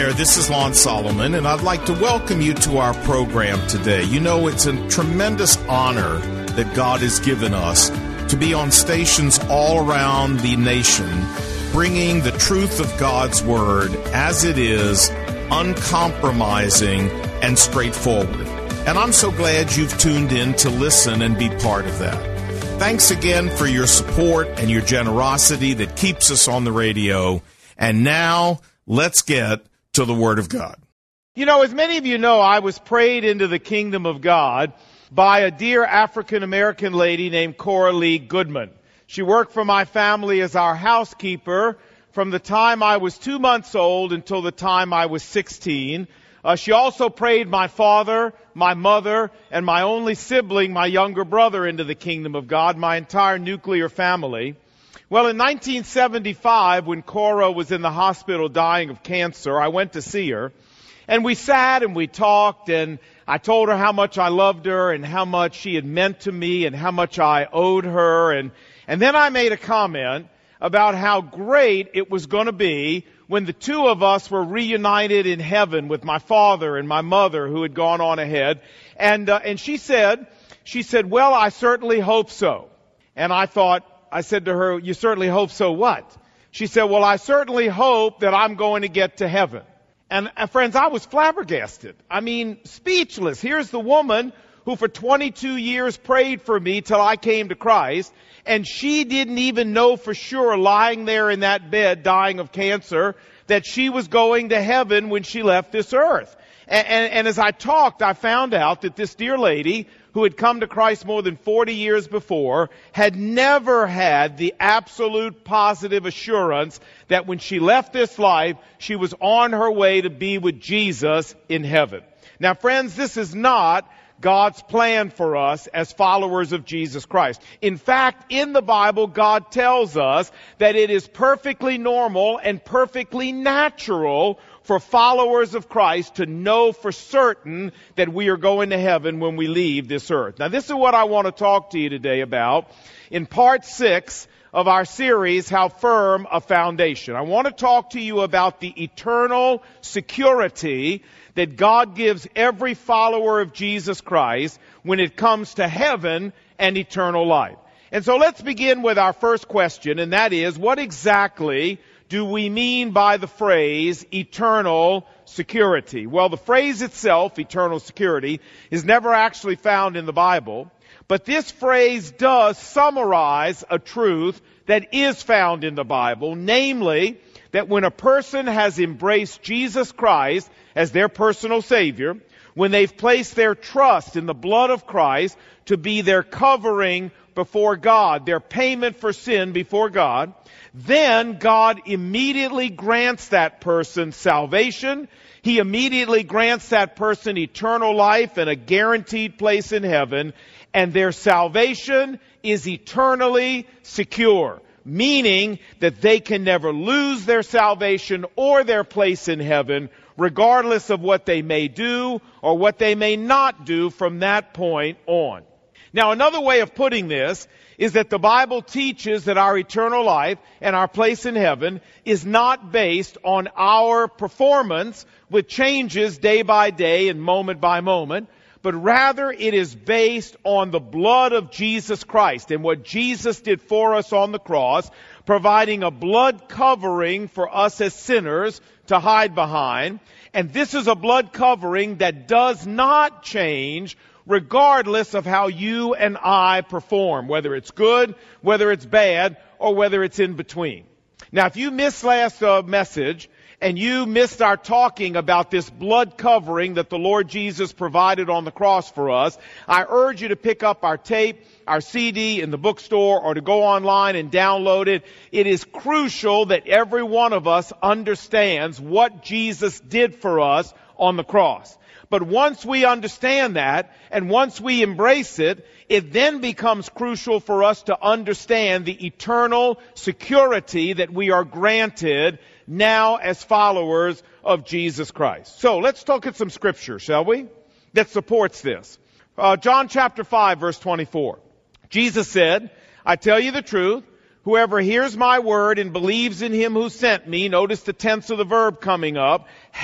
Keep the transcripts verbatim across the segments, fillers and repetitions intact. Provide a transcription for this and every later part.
there, this is Lon Solomon, and I'd like to welcome you to our program today. You know, it's a tremendous honor that God has given us to be on stations all around the nation, bringing the truth of God's Word as it is, uncompromising and straightforward. And I'm so glad you've tuned in to listen and be part of that. Thanks again for your support and your generosity that keeps us on the radio. And now, let's get to the Word of God. You know, as many of you know, I was prayed into the kingdom of God by a dear African-American lady named Cora Lee Goodman. She worked for my family as our housekeeper from the time I was two months old until the time I was sixteen. Uh, she also prayed my father, my mother, and my only sibling, my younger brother, into the kingdom of God, my entire nuclear family. Well, in nineteen seventy-five, when Cora was in the hospital dying of cancer, I went to see her. And we sat and we talked, and I told her how much I loved her and how much she had meant to me and how much I owed her. And, and then I made a comment about how great it was going to be when the two of us were reunited in heaven with my father and my mother who had gone on ahead. And, uh, and she said, she said, well, I certainly hope so. And I thought, I said to her, you certainly hope so what? She said, well, I certainly hope that I'm going to get to heaven. And uh, friends, I was flabbergasted. I mean, speechless. Here's the woman who for twenty-two years prayed for me till I came to Christ, and she didn't even know for sure, lying there in that bed dying of cancer, that she was going to heaven when she left this earth. And, and, and as I talked, I found out that this dear lady, who had come to Christ more than forty years before, had never had the absolute positive assurance that when she left this life, she was on her way to be with Jesus in heaven. Now, friends, this is not God's plan for us as followers of Jesus Christ. In fact, in the Bible, God tells us that it is perfectly normal and perfectly natural for followers of Christ to know for certain that we are going to heaven when we leave this earth. Now, this is what I want to talk to you today about in part six of our series, How Firm a Foundation. I want to talk to you about the eternal security that God gives every follower of Jesus Christ when it comes to heaven and eternal life. And so let's begin with our first question, and that is, what exactly do we mean by the phrase eternal security? Well, the phrase itself, eternal security, is never actually found in the Bible, but this phrase does summarize a truth that is found in the Bible, namely that when a person has embraced Jesus Christ as their personal Savior, when they've placed their trust in the blood of Christ to be their covering before God, their payment for sin before God, then God immediately grants that person salvation. He immediately grants that person eternal life and a guaranteed place in heaven, and their salvation is eternally secure, meaning that they can never lose their salvation or their place in heaven, regardless of what they may do or what they may not do from that point on. Now, another way of putting this is that the Bible teaches that our eternal life and our place in heaven is not based on our performance with changes day by day and moment by moment, but rather it is based on the blood of Jesus Christ and what Jesus did for us on the cross, providing a blood covering for us as sinners to hide behind. And this is a blood covering that does not change regardless of how you and I perform, whether it's good, whether it's bad, or whether it's in between. Now, if you missed last uh, message, and you missed our talking about this blood covering that the Lord Jesus provided on the cross for us, I urge you to pick up our tape, our C D in the bookstore, or to go online and download it. It is crucial that every one of us understands what Jesus did for us on the cross. But once we understand that, and once we embrace it, it then becomes crucial for us to understand the eternal security that we are granted now as followers of Jesus Christ. So let's look at some scripture, shall we, that supports this. Uh, John chapter five, verse twenty-four. Jesus said, I tell you the truth, whoever hears my word and believes in him who sent me, notice the tense of the verb coming up,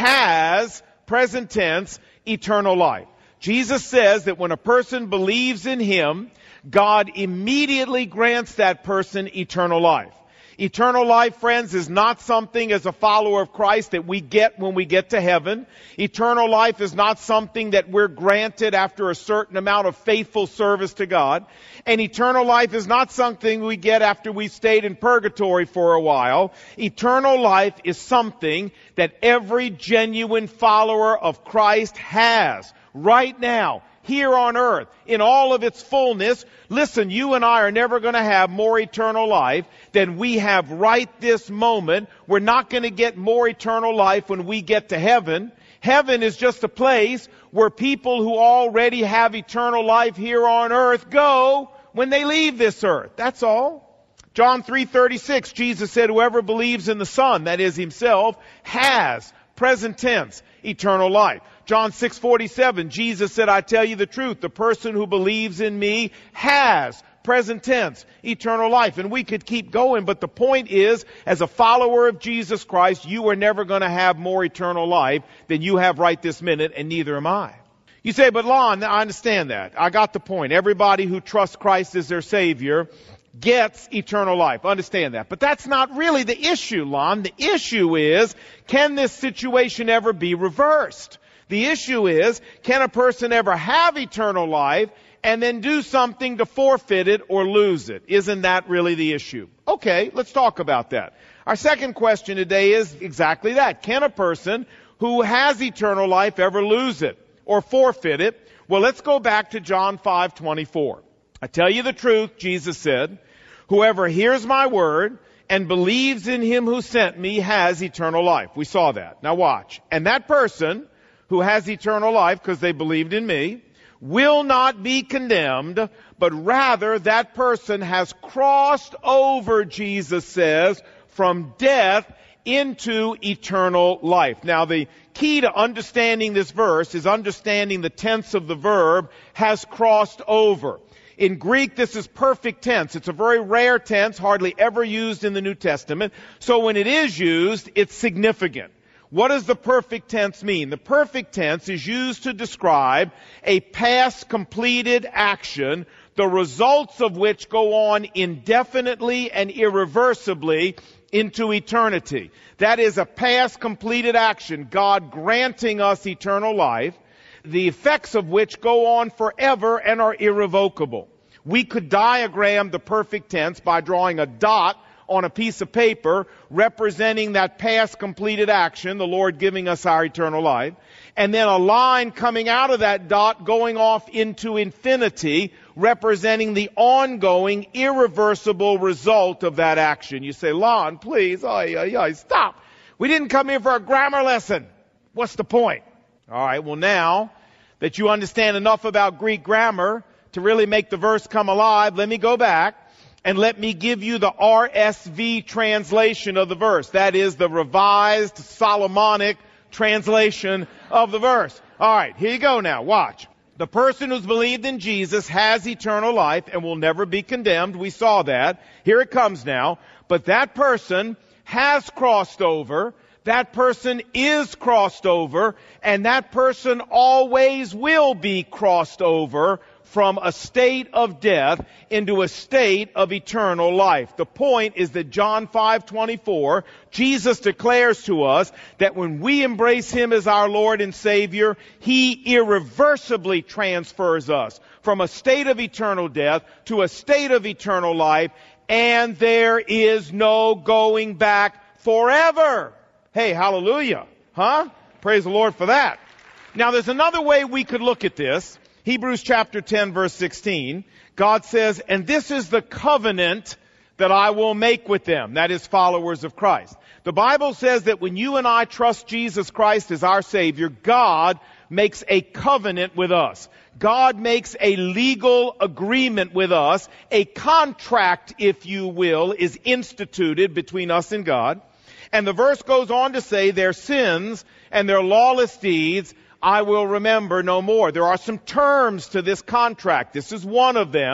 has, present tense, eternal life. Jesus says that when a person believes in him, God immediately grants that person eternal life. Eternal life, friends, is not something as a follower of Christ that we get when we get to heaven. Eternal life is not something that we're granted after a certain amount of faithful service to God. And eternal life is not something we get after we've stayed in purgatory for a while. Eternal life is something that every genuine follower of Christ has right now, here on earth, in all of its fullness. Listen, you and I are never going to have more eternal life than we have right this moment. We're not going to get more eternal life when we get to heaven. Heaven is just a place where people who already have eternal life here on earth go when they leave this earth. That's all. John three thirty-six, Jesus said, whoever believes in the Son, that is himself, has, present tense, eternal life. John six forty-seven, Jesus said, I tell you the truth, the person who believes in me has, present tense, eternal life. And we could keep going, but the point is, as a follower of Jesus Christ, you are never going to have more eternal life than you have right this minute, and neither am I. You say, but Lon, I understand that. I got the point. Everybody who trusts Christ as their Savior gets eternal life. Understand that. But that's not really the issue, Lon. The issue is, can this situation ever be reversed? The issue is, can a person ever have eternal life and then do something to forfeit it or lose it? Isn't that really the issue? Okay, let's talk about that. Our second question today is exactly that. Can a person who has eternal life ever lose it or forfeit it? Well, let's go back to John five twenty-four. I tell you the truth, Jesus said, whoever hears my word and believes in him who sent me has eternal life. We saw that. Now watch. And that person who has eternal life, because they believed in me, will not be condemned, but rather that person has crossed over, Jesus says, from death into eternal life. Now the key to understanding this verse is understanding the tense of the verb, has crossed over. In Greek, this is perfect tense. It's a very rare tense, hardly ever used in the New Testament. So when it is used, it's significant. What does the perfect tense mean? The perfect tense is used to describe a past completed action, the results of which go on indefinitely and irreversibly into eternity. That is a past completed action, God granting us eternal life, the effects of which go on forever and are irrevocable. We could diagram the perfect tense by drawing a dot on a piece of paper representing that past completed action, the Lord giving us our eternal life, and then a line coming out of that dot going off into infinity representing the ongoing irreversible result of that action. You say, Lon, please, ay, ay, ay, stop. We didn't come here for a grammar lesson. What's the point? All right, well now that you understand enough about Greek grammar to really make the verse come alive, let me go back and let me give you the R S V translation of the verse. That is the Revised Solomonic translation of the verse. All right, here you go now. Watch. The person who's believed in Jesus has eternal life and will never be condemned. We saw that. Here it comes now. But that person has crossed over. That person is crossed over. And that person always will be crossed over from a state of death into a state of eternal life. The point is that John five twenty-four, Jesus declares to us that when we embrace Him as our Lord and Savior, He irreversibly transfers us from a state of eternal death to a state of eternal life, and there is no going back forever. Hey, hallelujah. Huh? Praise the Lord for that. Now there's another way we could look at this. Hebrews chapter ten verse sixteen, God says, and this is the covenant that I will make with them, that is followers of Christ. The Bible says that when you and I trust Jesus Christ as our Savior, God makes a covenant with us. God makes a legal agreement with us. A contract, if you will, is instituted between us and God. And the verse goes on to say their sins and their lawless deeds I will remember no more. There are some terms to this contract. This is one of them.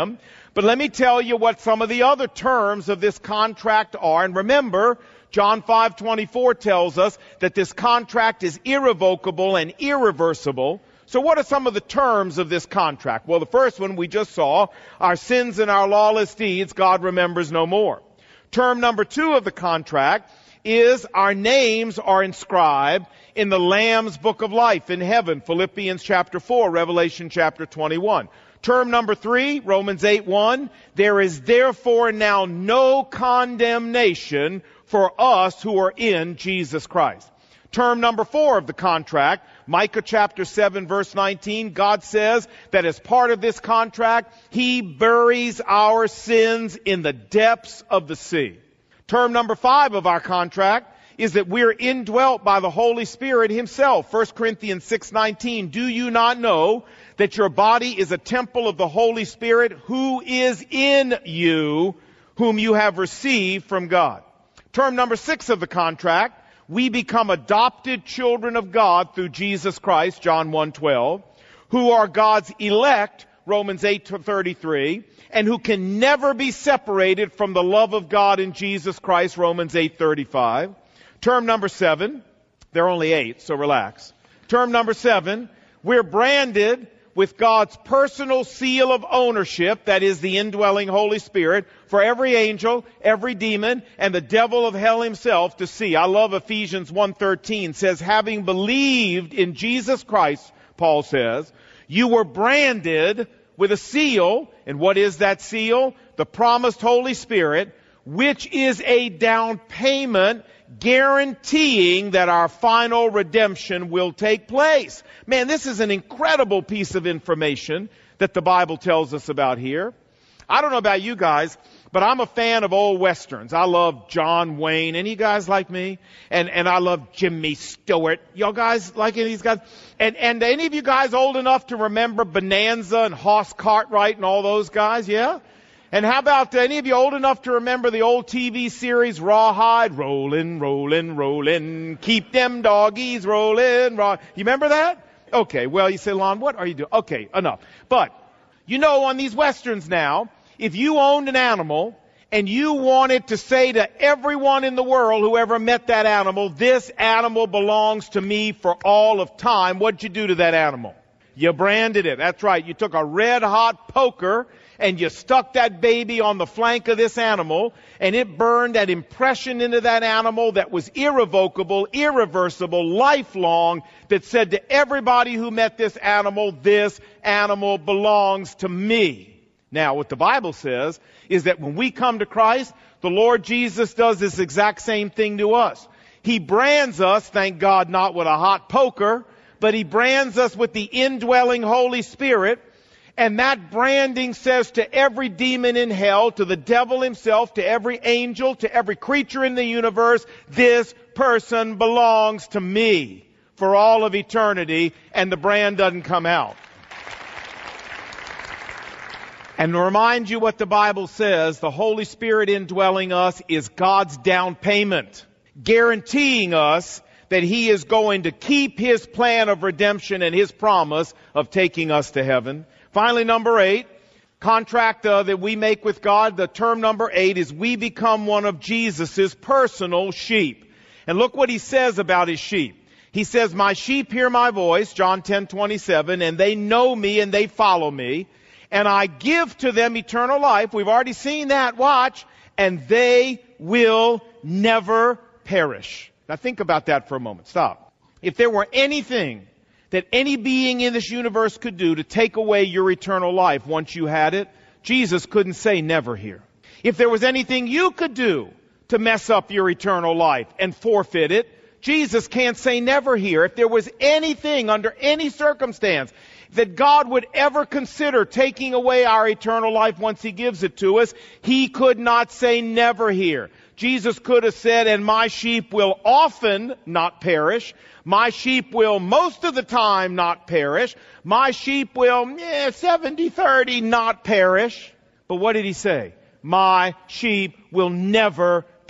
But let me tell you what some of the other terms of this contract are. And remember, John five twenty-four tells us that this contract is irrevocable and irreversible. So what are some of the terms of this contract? Well, the first one we just saw, our sins and our lawless deeds, God remembers no more. Term number two of the contract is our names are inscribed in the Lamb's book of life in heaven, Philippians chapter four, Revelation chapter twenty-one. Term number three, Romans eight one, there is therefore now no condemnation for us who are in Jesus Christ. Term number four of the contract, Micah chapter seven verse nineteen, God says that as part of this contract, He buries our sins in the depths of the sea. Term number five of our contract is that we're indwelt by the Holy Spirit Himself. First Corinthians six nineteen, do you not know that your body is a temple of the Holy Spirit who is in you, whom you have received from God? Term number six of the contract, we become adopted children of God through Jesus Christ, John one twelve, who are God's elect, Romans eight thirty-three, and who can never be separated from the love of God in Jesus Christ, Romans eight thirty-five. Term number seven, there are only eight, so relax. Term number seven, we're branded with God's personal seal of ownership, that is the indwelling Holy Spirit, for every angel, every demon, and the devil of hell himself to see. I love Ephesians one thirteen, says, having believed in Jesus Christ, Paul says, you were branded with a seal. And what is that seal? The promised Holy Spirit, which is a down payment guaranteeing that our final redemption will take place. Man, this is an incredible piece of information that the Bible tells us about here. I don't know about you guys, but I'm a fan of old westerns. I love John Wayne. Any guys like me? And and I love Jimmy Stewart. Y'all guys like any of these guys? And and any of you guys old enough to remember Bonanza and Hoss Cartwright and all those guys? Yeah? And how about any of you old enough to remember the old T V series Rawhide? Rollin', rollin', rollin', keep them doggies rollin', roll. You remember that? Okay, well, you say, Lon, what are you doing? Okay, enough. But, you know, on these westerns now, if you owned an animal and you wanted to say to everyone in the world who ever met that animal, this animal belongs to me for all of time, what'd you do to that animal? You branded it. That's right. You took a red-hot poker and you stuck that baby on the flank of this animal, and it burned that impression into that animal that was irrevocable, irreversible, lifelong, that said to everybody who met this animal, this animal belongs to me. Now, what the Bible says is that when we come to Christ, the Lord Jesus does this exact same thing to us. He brands us, thank God, not with a hot poker, but He brands us with the indwelling Holy Spirit. And that branding says to every demon in hell, to the devil himself, to every angel, to every creature in the universe, this person belongs to me for all of eternity, and the brand doesn't come out. And to remind you what the Bible says, the Holy Spirit indwelling us is God's down payment, guaranteeing us that He is going to keep His plan of redemption and His promise of taking us to heaven. Finally, number eight, contract uh, that we make with God, the term number eight is we become one of Jesus' personal sheep. And look what He says about His sheep. He says, my sheep hear my voice, John ten twenty-seven, and they know me and they follow me. And I give to them eternal life. We've already seen that. Watch. And they will never perish. Now think about that for a moment. Stop. If there were anything that any being in this universe could do to take away your eternal life once you had it, Jesus couldn't say never here. If there was anything you could do to mess up your eternal life and forfeit it, Jesus can't say never here. If there was anything under any circumstance that God would ever consider taking away our eternal life once He gives it to us, He could not say never here. Jesus could have said, and my sheep will often not perish. My sheep will most of the time not perish. My sheep will eh, seventy thirty not perish. But what did He say? My sheep will never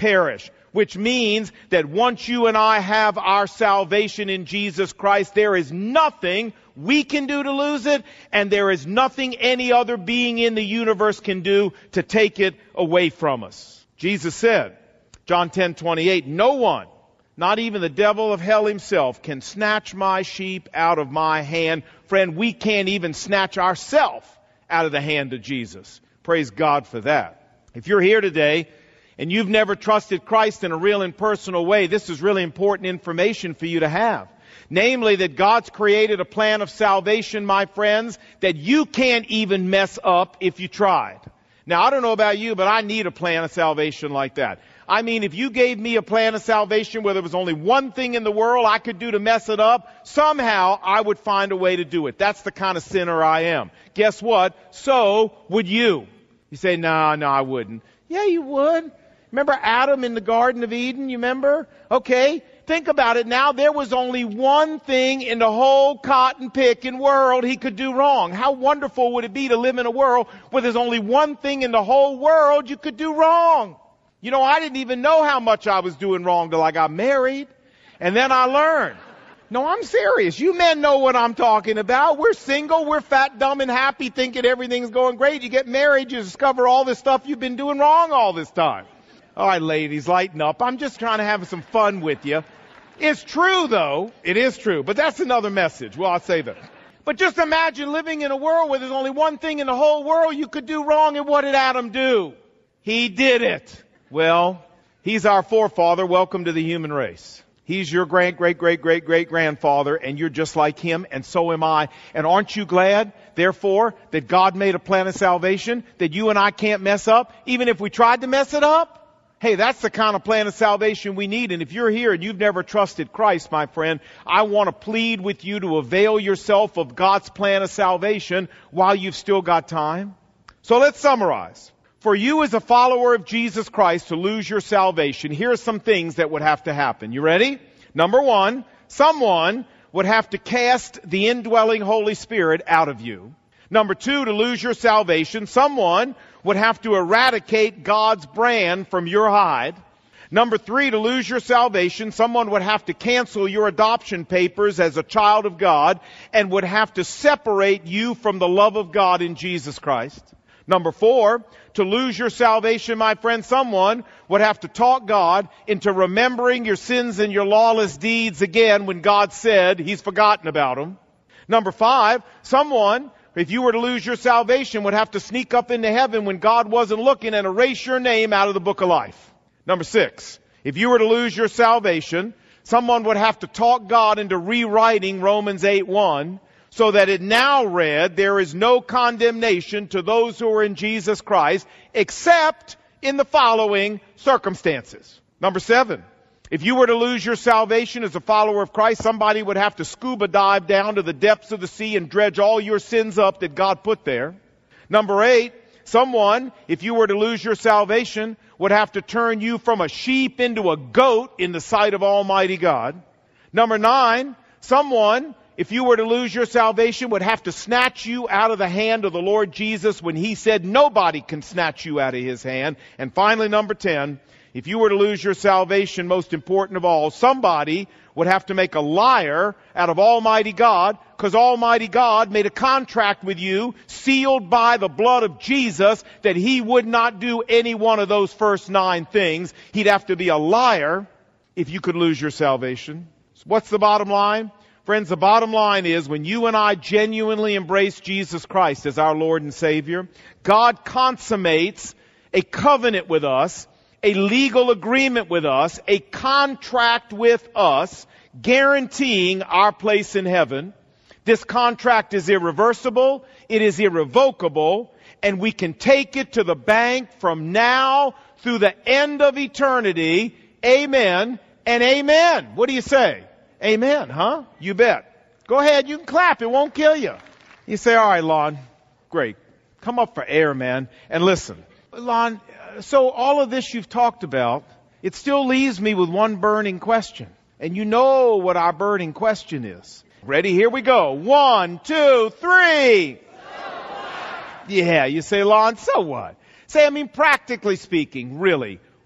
perish. Which means that once you and I have our salvation in Jesus Christ, there is nothing we can do to lose it, and there is nothing any other being in the universe can do to take it away from us. Jesus said, John ten twenty-eight, no one, not even the devil of hell himself, can snatch my sheep out of my hand. Friend, we can't even snatch ourselves out of the hand of Jesus. Praise God for that. If you're here today, and you've never trusted Christ in a real and personal way, this is really important information for you to have. Namely, that God's created a plan of salvation, my friends, that you can't even mess up if you tried. Now, I don't know about you, but I need a plan of salvation like that. I mean, if you gave me a plan of salvation where there was only one thing in the world I could do to mess it up, somehow I would find a way to do it. That's the kind of sinner I am. Guess what? So would you. You say, no, no, I wouldn't. Yeah, you would. Remember Adam in the Garden of Eden, you remember? Okay, think about it now. There was only one thing in the whole cotton picking world he could do wrong. How wonderful would it be to live in a world where there's only one thing in the whole world you could do wrong? You know, I didn't even know how much I was doing wrong till I got married. And then I learned. No, I'm serious. You men know what I'm talking about. We're single, we're fat, dumb, and happy, thinking everything's going great. You get married, you discover all this stuff you've been doing wrong all this time. All right, ladies, lighten up. I'm just trying to have some fun with you. It's true, though. It is true. But that's another message. Well, I'll say that. But just imagine living in a world where there's only one thing in the whole world you could do wrong, and what did Adam do? He did it. Well, he's our forefather. Welcome to the human race. He's your great, great, great, great, great grandfather, and you're just like him, and so am I. And aren't you glad, therefore, that God made a plan of salvation that you and I can't mess up, even if we tried to mess it up? Hey, that's the kind of plan of salvation we need. And if you're here and you've never trusted Christ, my friend, I want to plead with you to avail yourself of God's plan of salvation while you've still got time. So let's summarize. For you as a follower of Jesus Christ to lose your salvation, here are some things that would have to happen. You ready? Number one, someone would have to cast the indwelling Holy Spirit out of you. Number two, to lose your salvation, someone would have to eradicate God's brand from your hide. Number three, to lose your salvation, someone would have to cancel your adoption papers as a child of God and would have to separate you from the love of God in Jesus Christ. Number four, to lose your salvation, my friend, someone would have to talk God into remembering your sins and your lawless deeds again when God said He's forgotten about them. Number five, someone, if you were to lose your salvation, would have to sneak up into heaven when God wasn't looking and erase your name out of the book of life. Number six, if you were to lose your salvation, someone would have to talk God into rewriting Romans eight one so that it now read, there is no condemnation to those who are in Jesus Christ except in the following circumstances. Number seven, if you were to lose your salvation as a follower of Christ, somebody would have to scuba dive down to the depths of the sea and dredge all your sins up that God put there. Number eight, someone, if you were to lose your salvation, would have to turn you from a sheep into a goat in the sight of Almighty God. Number nine, someone, if you were to lose your salvation, would have to snatch you out of the hand of the Lord Jesus when He said nobody can snatch you out of His hand. And finally, number ten, if you were to lose your salvation, most important of all, somebody would have to make a liar out of Almighty God, because Almighty God made a contract with you, sealed by the blood of Jesus, that He would not do any one of those first nine things. He'd have to be a liar if you could lose your salvation. So what's the bottom line? Friends, the bottom line is when you and I genuinely embrace Jesus Christ as our Lord and Savior, God consummates a covenant with us, a legal agreement with us, a contract with us, guaranteeing our place in heaven. This contract is irreversible, it is irrevocable, and we can take it to the bank from now through the end of eternity. Amen and amen. What do you say? Amen, huh? You bet. Go ahead, you can clap, it won't kill you. You say, all right, Lon, great. Come up for air, man. And listen, Lon, so all of this you've talked about, it still leaves me with one burning question. And you know what our burning question is. Ready? Here we go. One, two, three. So what? Yeah, you say, Lon, so what? Say, I mean, practically speaking, really,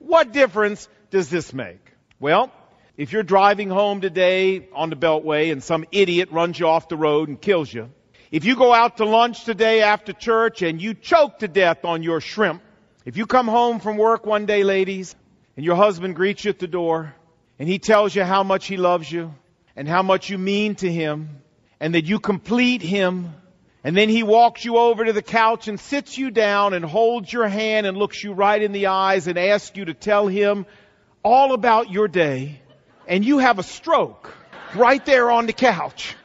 What difference does this make? Well, if you're driving home today on the Beltway and some idiot runs you off the road and kills you, if you go out to lunch today after church and you choke to death on your shrimp, if you come home from work one day, ladies, and your husband greets you at the door, and he tells you how much he loves you and how much you mean to him and that you complete him, and then he walks you over to the couch and sits you down and holds your hand and looks you right in the eyes and asks you to tell him all about your day, and you have a stroke right there on the couch.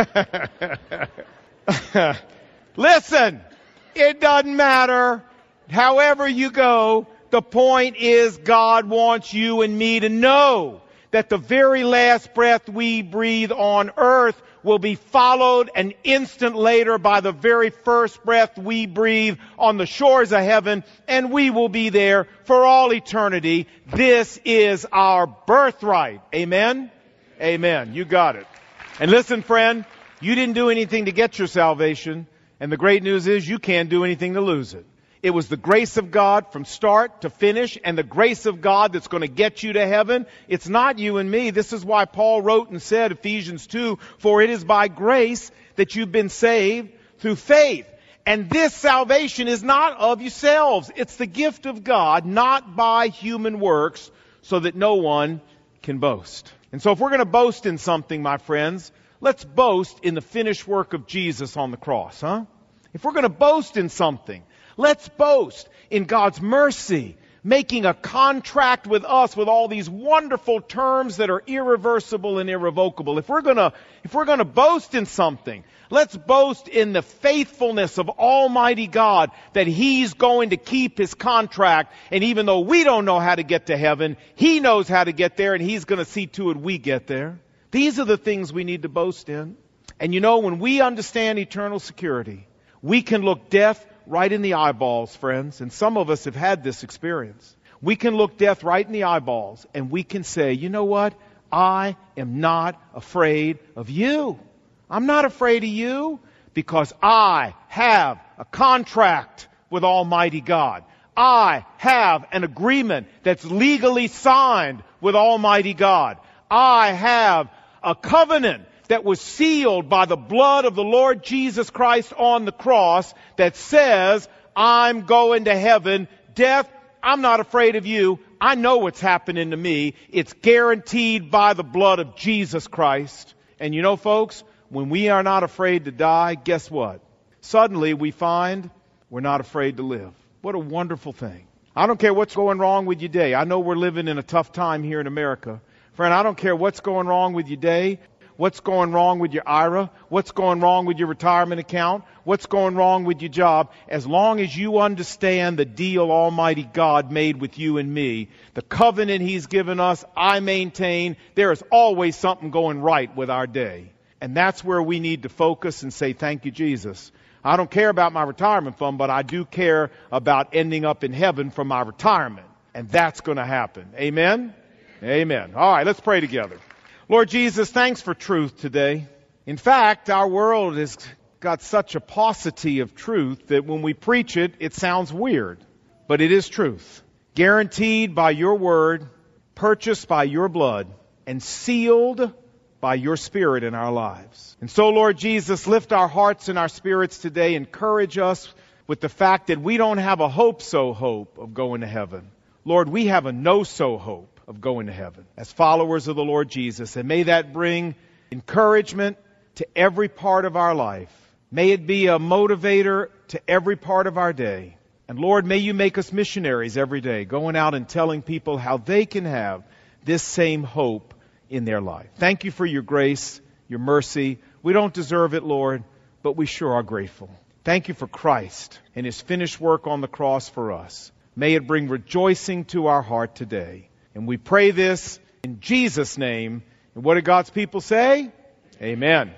Listen, it doesn't matter. However you go, the point is God wants you and me to know that the very last breath we breathe on earth will be followed an instant later by the very first breath we breathe on the shores of heaven, and we will be there for all eternity. This is our birthright. Amen? Amen. You got it. And listen, friend, you didn't do anything to get your salvation, and the great news is you can't do anything to lose it. It was the grace of God from start to finish, and the grace of God that's going to get you to heaven. It's not you and me. This is why Paul wrote and said, Ephesians two, for it is by grace that you've been saved through faith. And this salvation is not of yourselves. It's the gift of God, not by human works, so that no one can boast. And so if we're going to boast in something, my friends, let's boast in the finished work of Jesus on the cross, huh? If we're going to boast in something, let's boast in God's mercy, making a contract with us with all these wonderful terms that are irreversible and irrevocable. If we're going to, if we're going to boast in something, let's boast in the faithfulness of Almighty God, that He's going to keep His contract. And even though we don't know how to get to heaven, He knows how to get there, and He's going to see to it we get there. These are the things we need to boast in. And you know, when we understand eternal security, we can look death right in the eyeballs, friends. And some of us have had this experience. We can look death right in the eyeballs and we can say, you know what? I am not afraid of you. I'm not afraid of you because I have a contract with Almighty God. I have an agreement that's legally signed with Almighty God. I have a covenant that was sealed by the blood of the Lord Jesus Christ on the cross that says, I'm going to heaven. Death, I'm not afraid of you. I know what's happening to me. It's guaranteed by the blood of Jesus Christ. And you know, folks, when we are not afraid to die, guess what? Suddenly we find we're not afraid to live. What a wonderful thing. I don't care what's going wrong with your day. I know we're living in a tough time here in America. Friend, I don't care what's going wrong with your day. What's going wrong with your I R A? What's going wrong with your retirement account? What's going wrong with your job? As long as you understand the deal Almighty God made with you and me, the covenant He's given us, I maintain there is always something going right with our day. And that's where we need to focus and say, thank you, Jesus. I don't care about my retirement fund, but I do care about ending up in heaven for my retirement. And that's going to happen. Amen? Amen. All right, let's pray together. Lord Jesus, thanks for truth today. In fact, our world has got such a paucity of truth that when we preach it, it sounds weird. But it is truth. Guaranteed by your word, purchased by your blood, and sealed by your Spirit in our lives. And so, Lord Jesus, lift our hearts and our spirits today. Encourage us with the fact that we don't have a hope-so hope of going to heaven. Lord, we have a know-so hope of going to heaven as followers of the Lord Jesus. And may that bring encouragement to every part of our life. May it be a motivator to every part of our day. And Lord, may you make us missionaries every day, going out and telling people how they can have this same hope in their life. Thank you for your grace, your mercy. We don't deserve it, Lord, but we sure are grateful. Thank you for Christ and His finished work on the cross for us. May it bring rejoicing to our heart today. And we pray this in Jesus' name. And what do God's people say? Amen.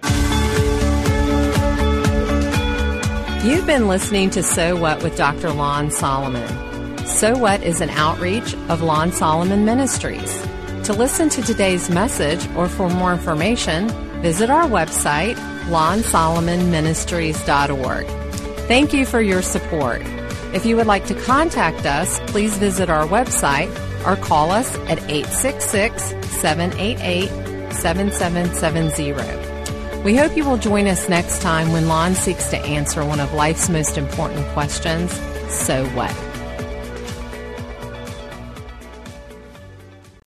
You've been listening to So What with Doctor Lon Solomon. So What is an outreach of Lon Solomon Ministries. To listen to today's message or for more information, visit our website, lon solomon ministries dot org. Thank you for your support. If you would like to contact us, please visit our website, or call us at eight six six, seven eight eight, seven seven seven zero. We hope you will join us next time when Lon seeks to answer one of life's most important questions, so what?